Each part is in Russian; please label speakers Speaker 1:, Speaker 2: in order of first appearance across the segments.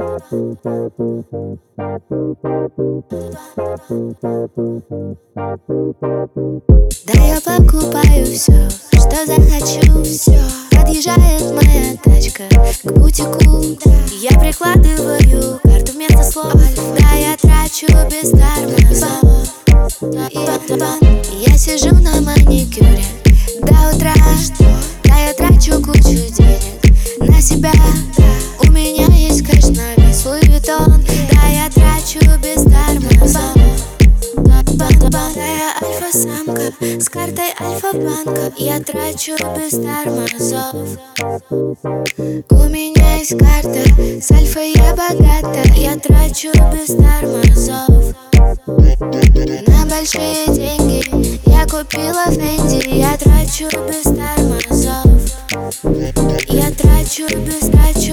Speaker 1: Да я покупаю все, что захочу, все. Подъезжает моя тачка к бутику. Я прикладываю карту вместо слов. Да я трачу без тормозов. Я сижу на маникюре до утра. Да я трачу кучу денег на себя. У меня есть кэш на весь Луи Виттон. Да я трачу без тормозов. Да я альфа-самка с картой Альфа-банка. Я трачу без тормозов. У меня есть карта с альфой, я богата. Я трачу без тормозов. На большие деньги я купила Фенди. Я трачу без тормозов. Я трачу без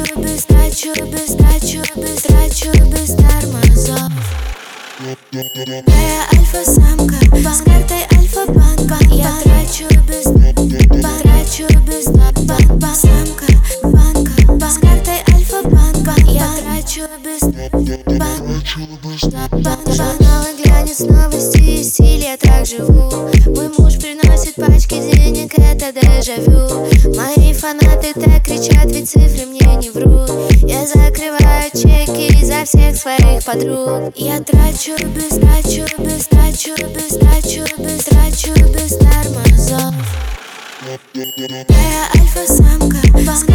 Speaker 1: тормозов. Да я альфа-самка с картой Альфа-банка. Я трачу без самка банка с картой Альфа-банка. Я трачу без журналы глянец, новости и стиль. Я так живу. Мой муж приносит пачки денег, это дежавю. Мои фанаты так кричат, ведь цифры мне не врут. Я закрываю чеки за всех своих подруг. Я трачу без тормозов. Да я альфа-самка